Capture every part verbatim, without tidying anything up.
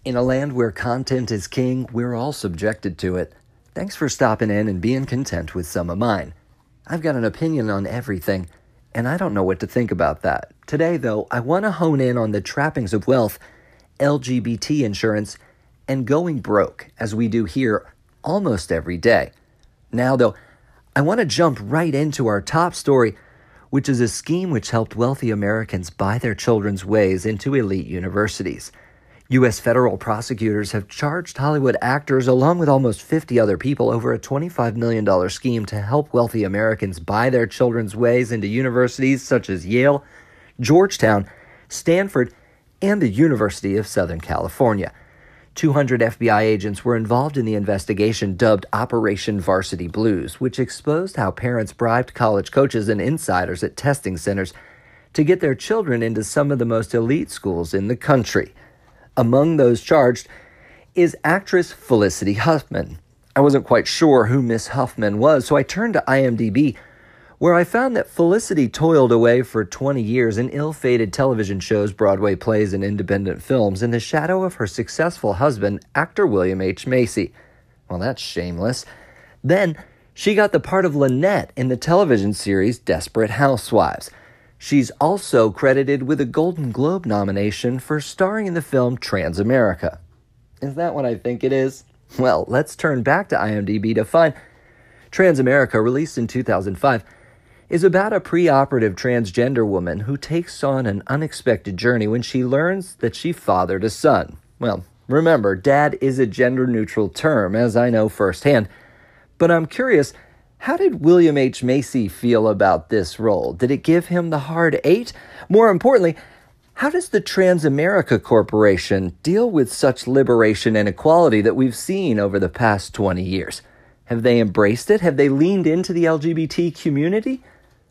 In a land where content is king, we're all subjected to it. Thanks for stopping in and being content with some of mine. I've got an opinion on everything, and I don't know what to think about that. Today, though, I want to hone in on the trappings of wealth, L G B T insurance, and going broke, as we do here almost every day. Now, though, I want to jump right into our top story, which is a scheme which helped wealthy Americans buy their children's ways into elite universities. U S federal prosecutors have charged Hollywood actors, along with almost fifty other people, over a twenty-five million dollars scheme to help wealthy Americans buy their children's ways into universities such as Yale, Georgetown, Stanford, and the University of Southern California. two hundred F B I agents were involved in the investigation dubbed Operation Varsity Blues, which exposed how parents bribed college coaches and insiders at testing centers to get their children into some of the most elite schools in the country. Among those charged is actress Felicity Huffman. I wasn't quite sure who Miss Huffman was, so I turned to I M D B, where I found that Felicity toiled away for twenty years in ill-fated television shows, Broadway plays, and independent films in the shadow of her successful husband, actor William H. Macy. Well, that's shameless. Then, she got the part of Lynette in the television series Desperate Housewives. She's also credited with a Golden Globe nomination for starring in the film Transamerica. Is that what I think it is? Well, let's turn back to I M D B to find Transamerica, released in two thousand five, is about a preoperative transgender woman who takes on an unexpected journey when she learns that she fathered a son. Well, remember, dad is a gender-neutral term, as I know firsthand, but I'm curious, how did William H. Macy feel about this role? Did it give him the hard eight? More importantly, how does the Transamerica Corporation deal with such liberation and equality that we've seen over the past twenty years? Have they embraced it? Have they leaned into the L G B T community?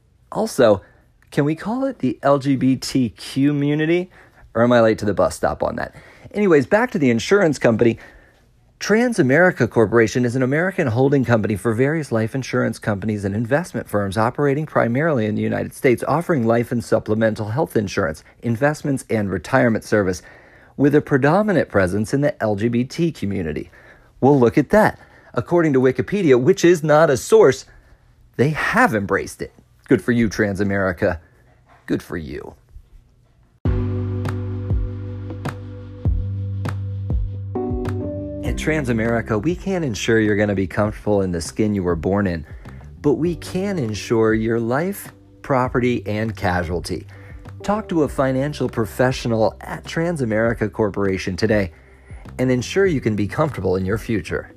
Also, can we call it the L G B T Q-munity? Or am I late to the bus stop on that? Anyways, back to the insurance company. Transamerica Corporation is an American holding company for various life insurance companies and investment firms operating primarily in the United States, offering life and supplemental health insurance, investments, and retirement service, with a predominant presence in the L G B T community. Well, look at that. According to Wikipedia, which is not a source, they have embraced it. Good for you, Transamerica. Good for you. At Transamerica, we can't ensure you're going to be comfortable in the skin you were born in, but we can ensure your life, property, and casualty. Talk to a financial professional at Transamerica Corporation today and ensure you can be comfortable in your future.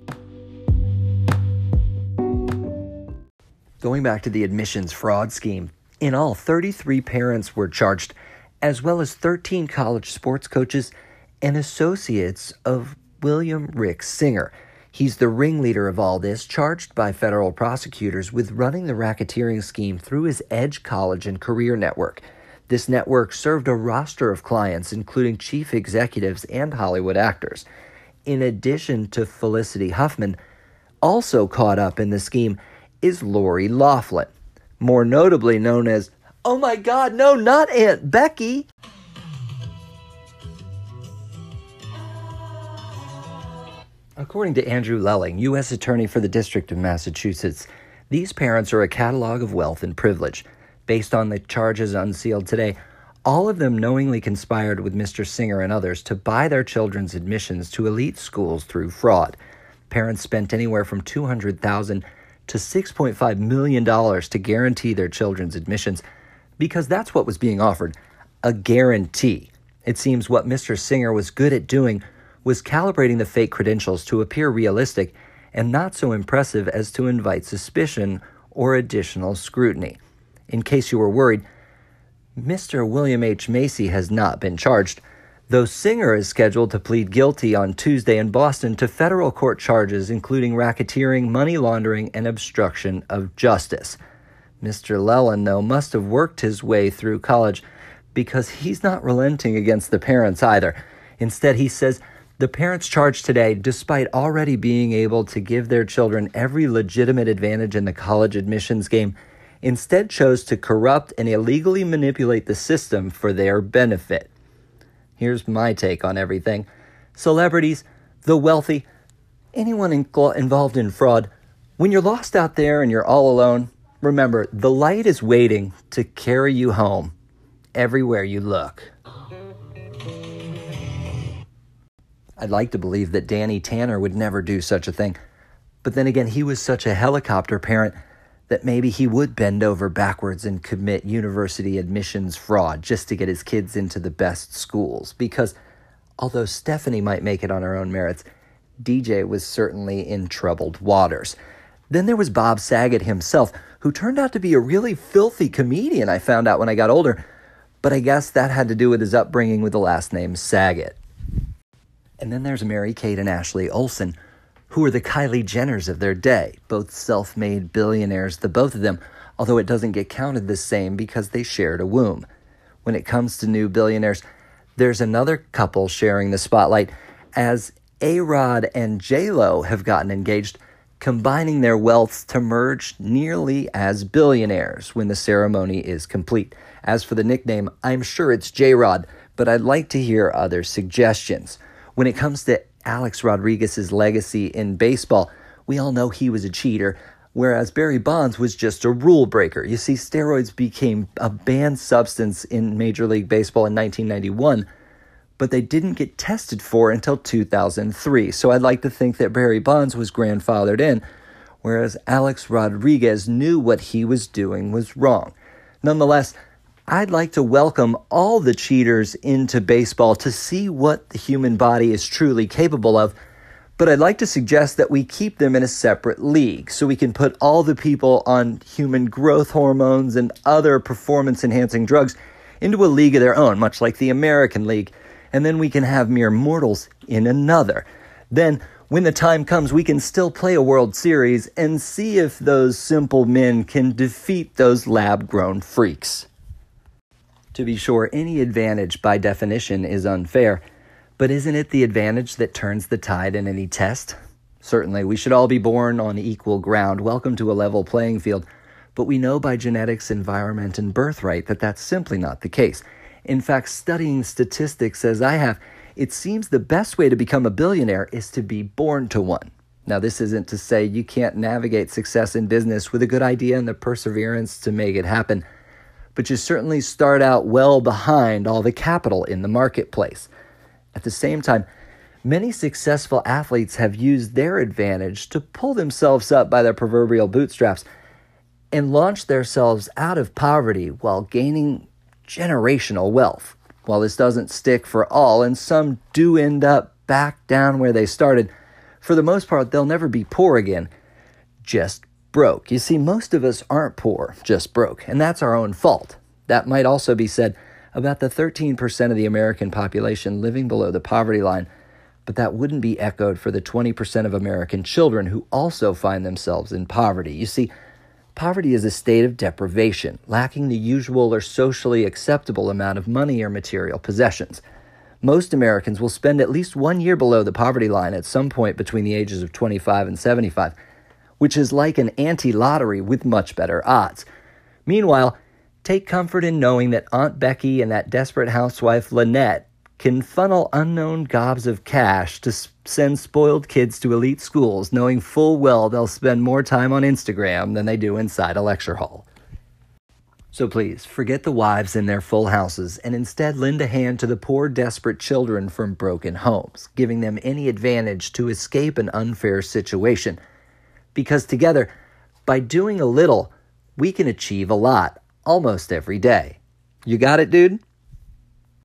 Going back to the admissions fraud scheme, in all, thirty-three parents were charged, as well as thirteen college sports coaches and associates of William Rick Singer. He's the ringleader of all this, charged by federal prosecutors with running the racketeering scheme through his Edge College and Career Network. This network served a roster of clients, including chief executives and Hollywood actors. In addition to Felicity Huffman, also caught up in the scheme is Lori Loughlin, more notably known as, oh my God, no, not Aunt Becky. According to Andrew Lelling, U S Attorney for the District of Massachusetts, these parents are a catalog of wealth and privilege. Based on the charges unsealed today, all of them knowingly conspired with Mister Singer and others to buy their children's admissions to elite schools through fraud. Parents spent anywhere from two hundred thousand dollars to six point five million dollars to guarantee their children's admissions, because that's what was being offered, a guarantee. It seems what Mister Singer was good at doing was calibrating the fake credentials to appear realistic and not so impressive as to invite suspicion or additional scrutiny. In case you were worried, Mister William H. Macy has not been charged, though Singer is scheduled to plead guilty on Tuesday in Boston to federal court charges including racketeering, money laundering, and obstruction of justice. Mister Lelling, though, must have worked his way through college because he's not relenting against the parents either. Instead, he says the parents charged today, despite already being able to give their children every legitimate advantage in the college admissions game, instead chose to corrupt and illegally manipulate the system for their benefit. Here's my take on everything. celebrities, the wealthy, anyone in- involved in fraud. When you're lost out there and you're all alone, remember, the light is waiting to carry you home everywhere you look. I'd like to believe that Danny Tanner would never do such a thing. But then again, he was such a helicopter parent that maybe he would bend over backwards and commit university admissions fraud just to get his kids into the best schools. Because although Stephanie might make it on her own merits, D J was certainly in troubled waters. Then there was Bob Saget himself, who turned out to be a really filthy comedian, I found out when I got older. But I guess that had to do with his upbringing with the last name Saget. And then there's Mary-Kate and Ashley Olsen, who are the Kylie Jenners of their day, both self-made billionaires, the both of them, although it doesn't get counted the same because they shared a womb. When it comes to new billionaires, there's another couple sharing the spotlight, as A-Rod and J-Lo have gotten engaged, combining their wealths to merge nearly as billionaires when the ceremony is complete. As for the nickname, I'm sure it's J-Rod, but I'd like to hear other suggestions. When it comes to Alex Rodriguez's legacy in baseball, we all know he was a cheater, whereas Barry Bonds was just a rule breaker. You see, steroids became a banned substance in Major League Baseball in nineteen ninety-one, but they didn't get tested for until two thousand three. So I'd like to think that Barry Bonds was grandfathered in, whereas Alex Rodriguez knew what he was doing was wrong. Nonetheless, I'd like to welcome all the cheaters into baseball to see what the human body is truly capable of, but I'd like to suggest that we keep them in a separate league so we can put all the people on human growth hormones and other performance-enhancing drugs into a league of their own, much like the American League, and then we can have mere mortals in another. Then, when the time comes, we can still play a World Series and see if those simple men can defeat those lab-grown freaks. To be sure, any advantage by definition is unfair, but isn't it the advantage that turns the tide in any test? Certainly, we should all be born on equal ground, welcome to a level playing field, but we know by genetics, environment, and birthright that that's simply not the case. In fact, studying statistics as I have, it seems the best way to become a billionaire is to be born to one. Now, this isn't to say you can't navigate success in business with a good idea and the perseverance to make it happen, but you certainly start out well behind all the capital in the marketplace. At the same time, many successful athletes have used their advantage to pull themselves up by their proverbial bootstraps and launch themselves out of poverty while gaining generational wealth. While this doesn't stick for all, and some do end up back down where they started, for the most part, they'll never be poor again, just broke. You see, most of us aren't poor, just broke, and that's our own fault. That might also be said about the thirteen percent of the American population living below the poverty line, but that wouldn't be echoed for the twenty percent of American children who also find themselves in poverty. You see, poverty is a state of deprivation, lacking the usual or socially acceptable amount of money or material possessions. Most Americans will spend at least one year below the poverty line at some point between the ages of twenty-five and seventy-five, which is like an anti-lottery with much better odds. Meanwhile, take comfort in knowing that Aunt Becky and that desperate housewife Lynette can funnel unknown gobs of cash to send spoiled kids to elite schools, knowing full well they'll spend more time on Instagram than they do inside a lecture hall. So please, forget the wives in their full houses and instead lend a hand to the poor, desperate children from broken homes, giving them any advantage to escape an unfair situation. Because together, by doing a little, we can achieve a lot almost every day. You got it, dude?